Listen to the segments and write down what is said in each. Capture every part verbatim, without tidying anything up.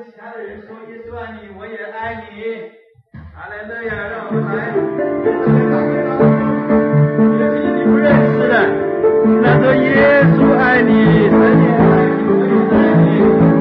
其他的人说耶稣爱你，我也爱你。哈利路亚，让我们来尤其你不认识的，那说耶稣爱你，神也爱你，我也爱你。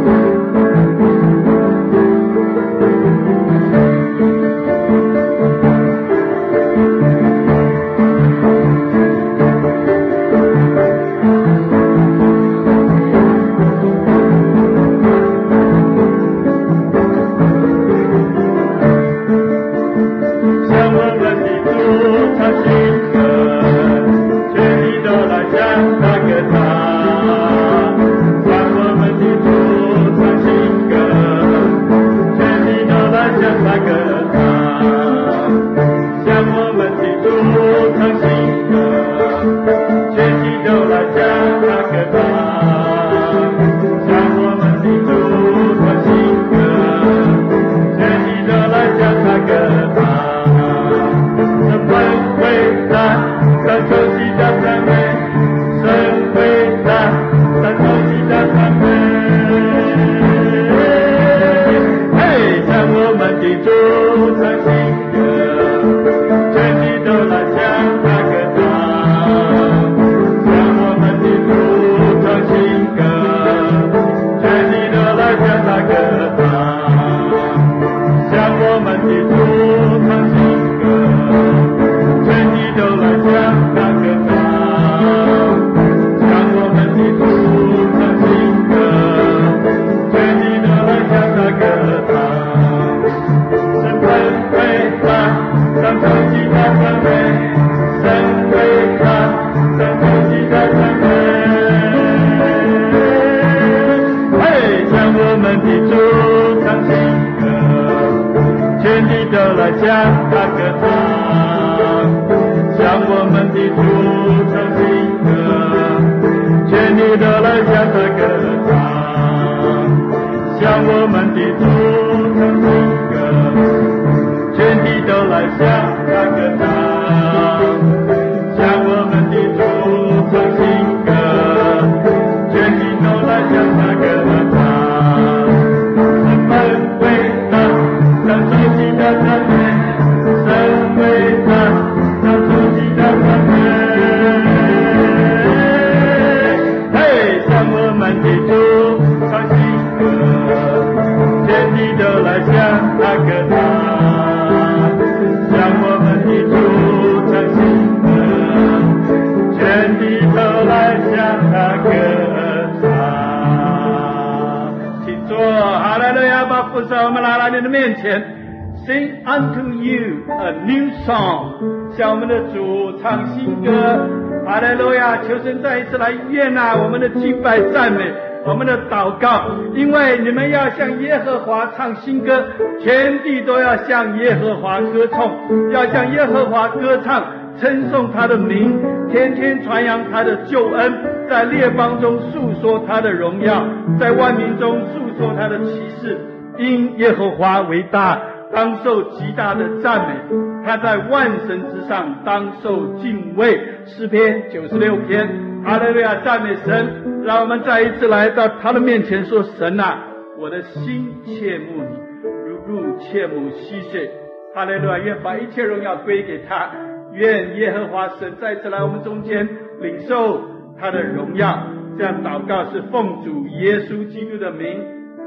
Sing unto you a new song， 向我们的主唱新歌。哈利路亚！求神再一次来悦纳我们的敬拜赞美，我们的祷告，因为你们要向耶和华唱新歌，全地都要向耶和华歌颂，要向耶和华歌唱，称颂他的名，天天传扬他的救恩，在列邦中述说他的荣耀，在万民中述说他的奇事。因耶和华为大，当受极大的赞美，他在万神之上，当受敬畏。诗篇九十六篇，哈利路亚，赞美神！让我们再一次来到他的面前说：神啊，我的心切慕你，如入切慕溪水。哈利路亚，愿把一切荣耀归给他，愿耶和华神再次来我们中间领受他的荣耀。这样祷告是奉主耶稣基督的名。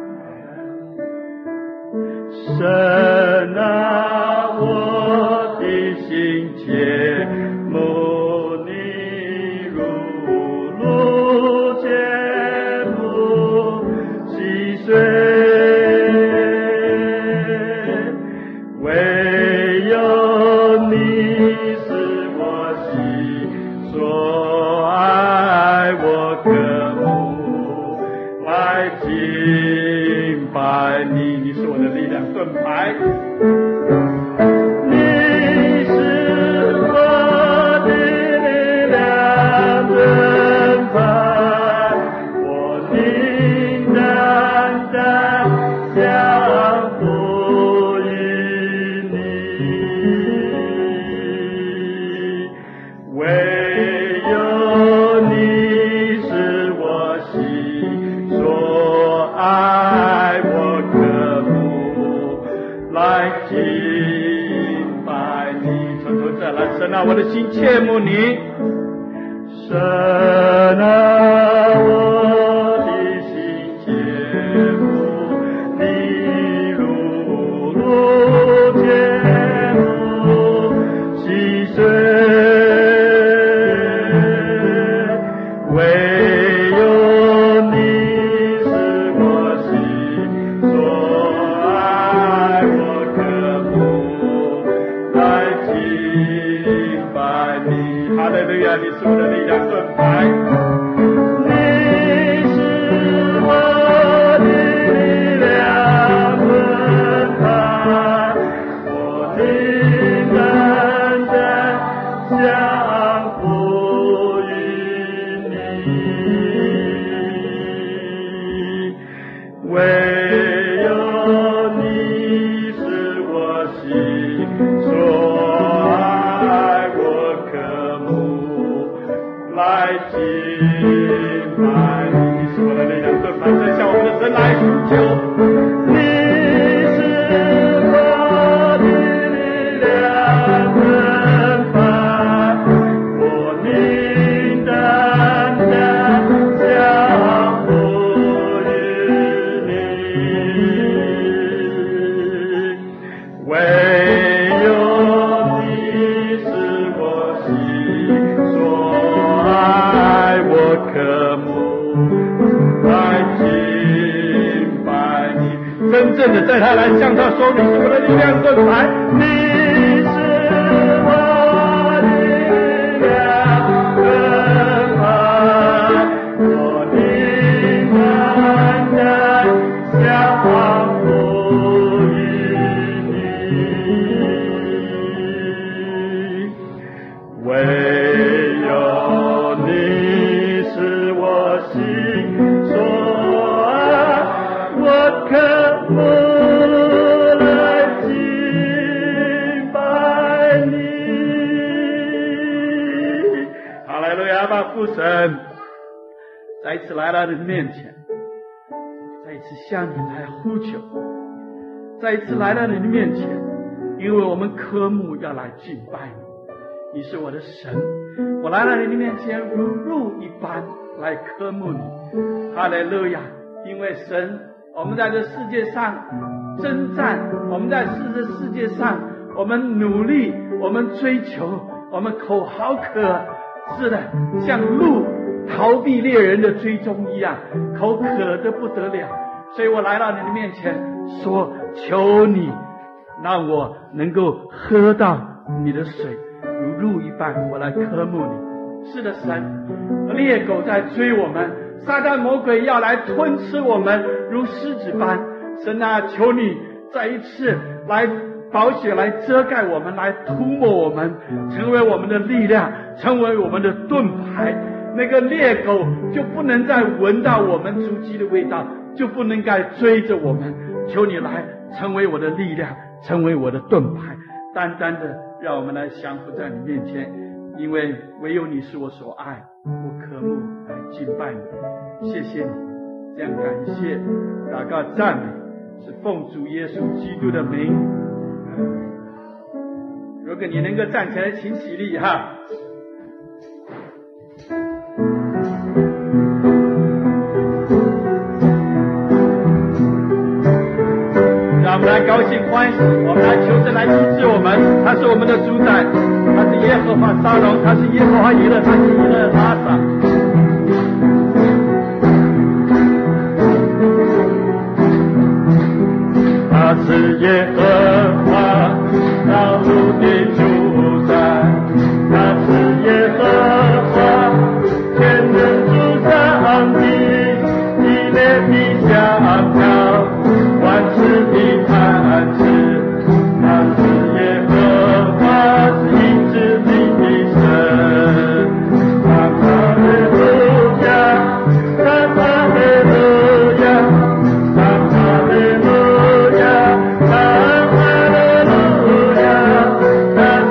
神啊，我的心切慕你，如入切慕溪水，唯有你是我心所爱，我渴慕来敬拜你，你是我的力量盾牌。你是我的力量盾牌，我灵单单降服于你，唯有你是我心所爱，我渴神啊，我的心切慕你， 神啊，我的心切慕你，如如切慕溪水，唯有你是我心所爱，我渴慕来敬拜你。 哈利路亚，你是我的力量盾牌， 你是我的力量盾牌，我的单单降服于你，唯有你是我心所爱，我渴慕来敬拜你。 你是我的力量盾牌，正向我们的神来呼求。 你是我的力量盾牌，我宁单单降服于你，唯有你是我心所爱，我渴慕来敬拜你。 真正的在他来向他说，你是我的力量盾牌， 你是我的力量盾牌，我宁单单降服于你，唯有你是我心所爱，我渴慕来敬拜你。 哈利路亚吧，父神，再一次来到你的面前，再一次向你来呼求，再一次来到你的面前，因为我们科目要来敬拜你，你是我的神，我来到你的面前如入一般来科目你。哈利路亚，因为神，我们在这世界上征战，我们在这世界上我们努力，我们追求，我们口好渴，是的，像鹿逃避猎人的追踪一样，口渴得不得了。所以我来到你的面前说，求你让我能够喝到你的水，如鹿一般，我来渴慕你。是的，神，猎狗在追我们，撒旦魔鬼要来吞吃我们，如狮子般。神啊，求你再一次来宝血来遮盖我们，来涂抹我们，成为我们的力量，成为我们的盾牌。那个猎狗就不能再闻到我们足迹的味道，就不能再追着我们。求你来成为我的力量，成为我的盾牌，单单的让我们来降服在你面前，因为唯有你是我所爱，我渴慕来敬拜你。谢谢你，这样感谢祷告赞美是奉主耶稣基督的名。如果你能够站起来，请起立哈。让我们来高兴欢喜，我们来求神来医治我们。他是我们的主宰，他是耶和华沙龙，他是耶和华以勒，他是以勒拉撒。 他是耶和华道路的主宰，他是耶和华全能主上帝，以列的香膏，万事的磐石。他是耶和华是医治你的神。哈利路亚，哈利路亚，哈利路亚。哈利路亚，他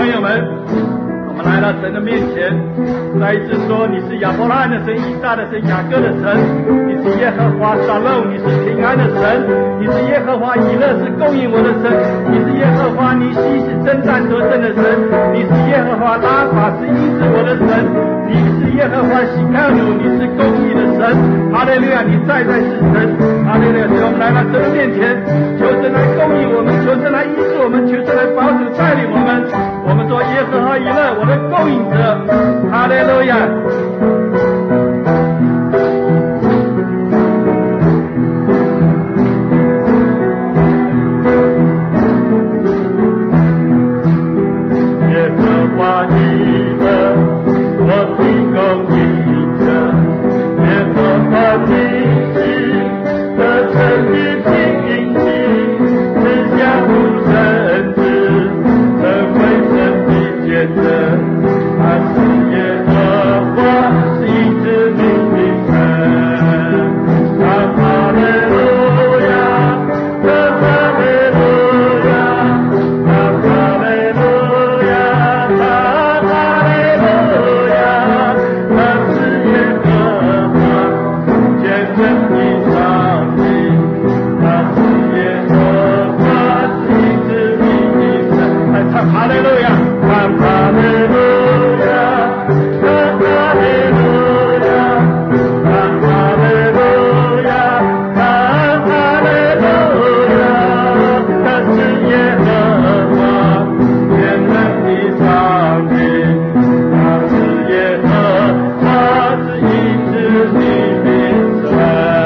朋友们，我们来到神的面前，再一次说你是亚伯拉罕的神、以撒的神、雅各的神，你是耶和华沙龙，你是平安的神，你是耶和华以勒，是供应我的神，你是耶和华尼西，是征战得胜的神，你是耶和华拉法，是医治我的神，你是耶和华西卡努，你是公义的神。哈利路亚，你在在是神。哈利路亚，我们来到神的面前，求神来供应我们，求神来医治我们，求神来保守带领我们。我们说耶和华以勒，我的供应者。哈利路亚。 耶和华以勒，我的供应者，耶和华你是得胜的经营者，赐下独生子，成为神的见证。他是耶和华，是医治你的神。哈利路亚，哈利路亚，哈利路亚，哈利路亚，他是耶和华，见证的上帝，他是耶和华，是医治你的神。 来唱哈利路亚， 哈利路亚，哈利路亚，哈利路亚，哈利路亚，他是耶和华，见证的上帝，他是耶和华，是医治你的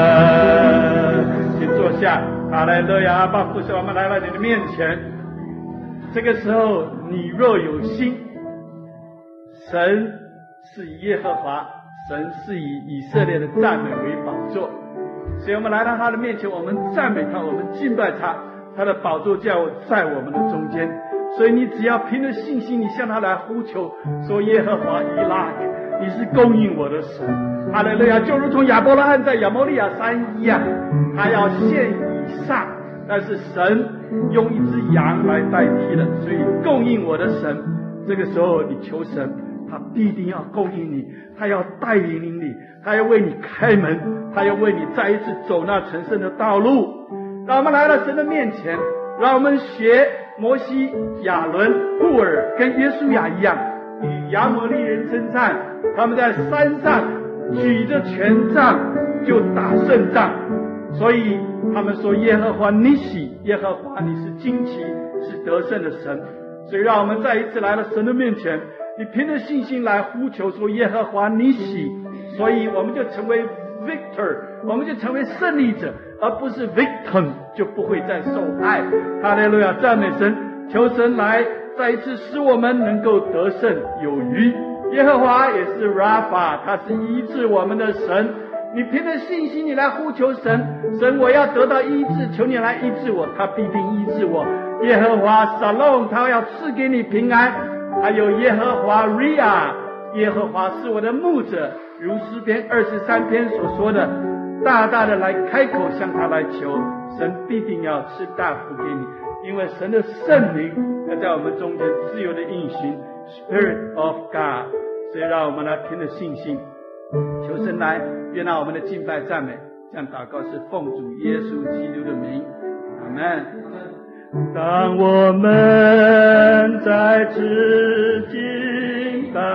神。 请坐下。哈利路亚，阿爸父神，我们来到你的面前。这个时候，你若有心，神是以耶和华，神是以以色列的赞美为宝座，所以我们来到他的面前，我们赞美他，我们敬拜他，他的宝座在在我们的中间。所以你只要凭着信心，你向他来呼求，说耶和华以拉，你是供应我的神。哈利路亚，就如同亚伯拉罕在亚摩利亚山一样，他要献以撒，但是神用一只羊来代替了，所以供应我的神。这个时候你求神，他必定要供应你，他要带领你，他要为你开门，他要为你再一次走那成圣的道路。让我们来到神的面前，让我们学摩西、亚伦、户尔跟约书亚一样，与亚摩利人征战。他们在山上举着权杖就打胜仗，所以他们说耶和华尼西，耶和华你是惊奇，是得胜的神。所以让我们再一次来到神的面前，你凭着信心来呼求说耶和华尼西，所以我们就成为 victor， 我们就成为胜利者，而不是 victim， 就不会再受害。哈利路亚，赞美神，求神来再一次使我们能够得胜有余。耶和华也是 Rapha， 他是医治我们的神。你凭着信心你来呼求神，神我要得到医治，求你来医治我，他必定医治我。耶和华 Shalom， 他要赐给你平安。还有耶和华 Ria， 耶和华是我的牧者，如诗篇二十三篇所说的，大大的来开口向他来求，神必定要赐大福给你，因为神的圣灵要在我们中间自由的运行 Spirit of God。 所以让我们来凭着信心求神来悦纳我们的敬拜赞美，这样祷告是奉主耶稣基督的名，阿们。 当我们再次敬拜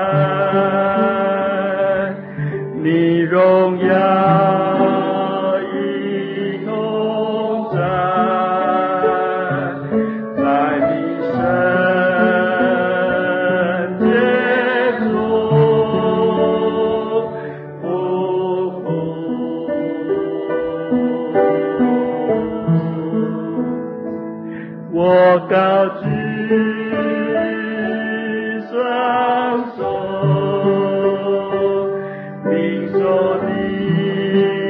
你荣耀一同在，在你圣洁中匍匐，我高举双手，领受你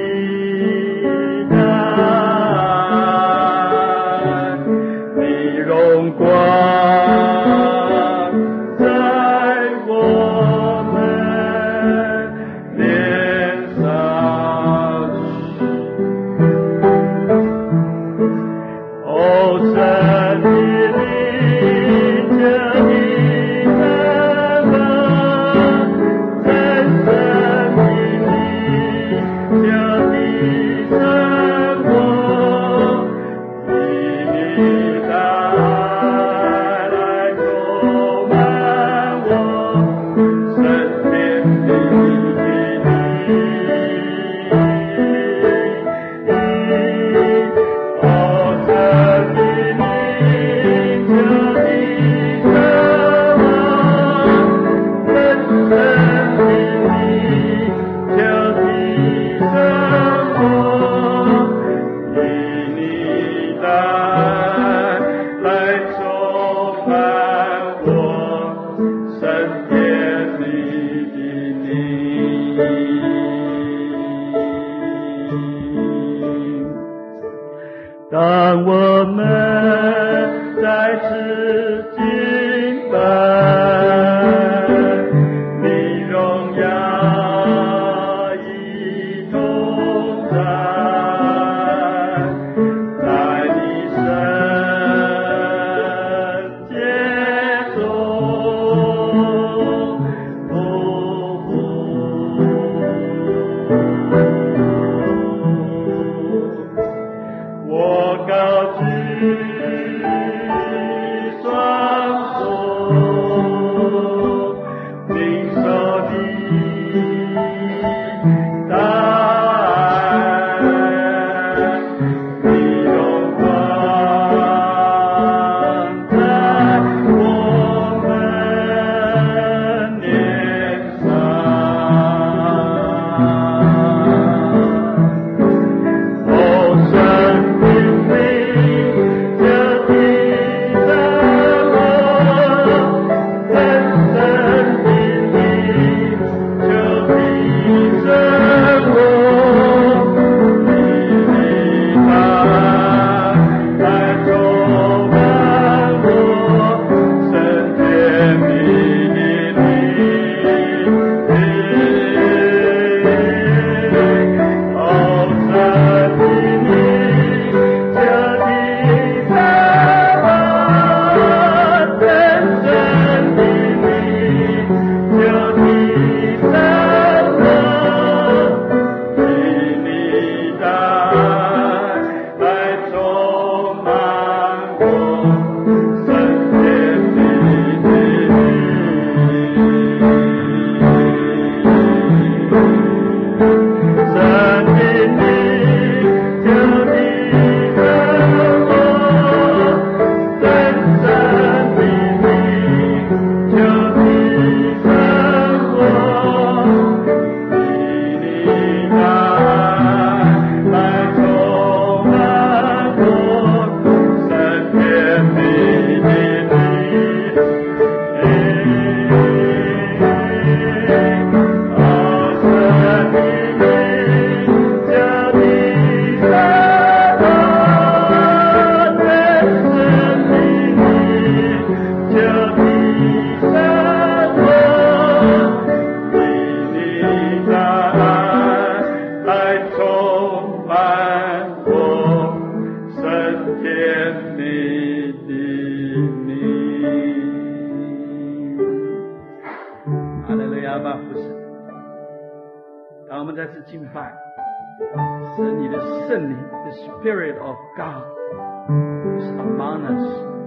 阿爸父神，当我们再次敬拜，是你的圣灵 ，the Spirit of God is among us，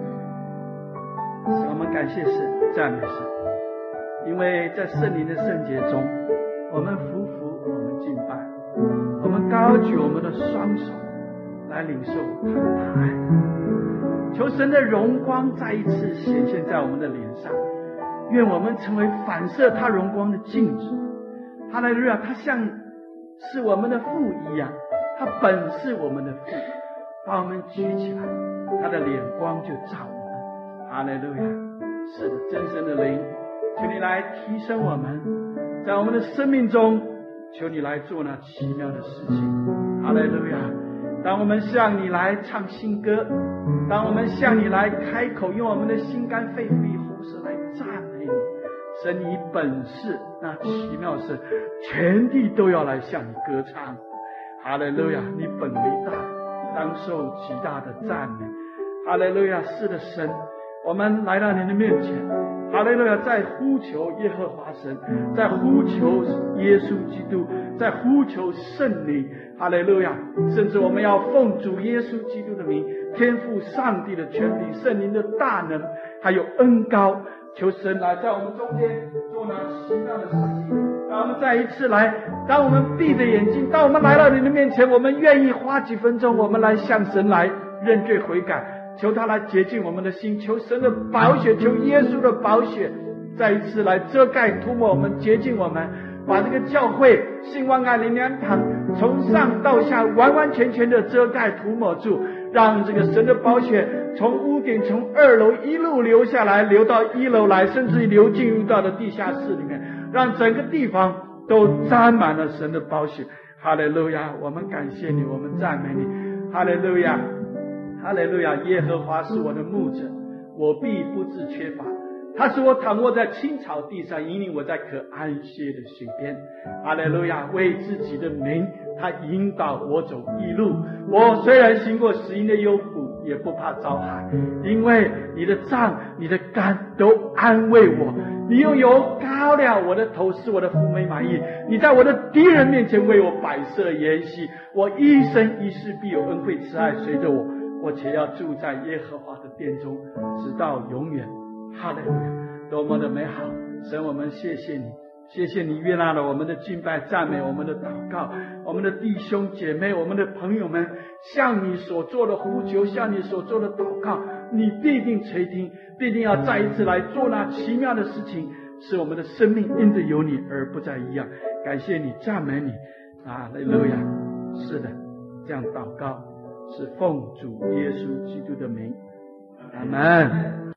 使我们感谢神，赞美神，因为在圣灵的圣洁中，我们匍匐，我们敬拜，我们高举我们的双手来领受他的大爱。求神的荣光再一次显现在我们的脸上，愿我们成为反射他荣光的镜子。哈利路亚，他像是我们的父一样，他本是我们的父，把我们举起来，他的脸光就照我们。哈利路亚，是的，真神的灵，求你来提升我们，在我们的生命中，求你来做那奇妙的事情。哈利路亚，当我们向你来唱新歌，当我们向你来开口，用我们的心肝肺腑以喉舌来赞美你，神你本是那奇妙神，全地都要来向你歌唱。哈利路亚，你本为大，当受极大的赞美。哈利路亚，是的神，我们来到你的面前，哈利路亚，在呼求耶和华神，在呼求耶稣基督，在呼求圣灵。哈利路亚，甚至我们要奉主耶稣基督的名，天父上帝的权柄，圣灵的大能，还有恩膏，求神来在我们中间做那奇妙的事情。让我们再一次来，当我们闭着眼睛，当我们来到你的面前，我们愿意花几分钟，我们来向神来认罪悔改，求他来洁净我们的心，求神的宝血，求耶稣的宝血再一次来遮盖涂抹我们，洁净我们，把这个教会信望爱灵粮堂从上到下完完全全的遮盖涂抹住，让这个神的宝血从屋顶从二楼一路流下来，流到一楼来，甚至流进入到了地下室里面，让整个地方都沾满了神的宝血。哈利路亚，我们感谢你，我们赞美你。哈利路亚，哈利路亚，耶和华是我的牧者，我必不致缺乏。他使我躺卧在青草地上，引领我在可安歇的水边。哈利路亚，为自己的名，他引导我走义路。我虽然行过死荫的幽谷，也不怕遭害，因为你的杖你的竿都安慰我。你用油膏了我的头，使我的福美满意。你在我的敌人面前为我摆设筵席，我一生一世必有恩惠慈爱随着我，我且要住在耶和华的殿中，直到永远。哈利路亚，多么的美好！神，我们谢谢你，谢谢你悦纳了我们的敬拜、赞美，我们的祷告，我们的弟兄姐妹，我们的朋友们向你所做的呼求，向你所做的祷告，你必定垂听，必定要再一次来做那奇妙的事情，使我们的生命因着有你而不再一样。感谢你，赞美你，哈利路亚！是的，这样祷告是奉主耶稣基督的名，阿们。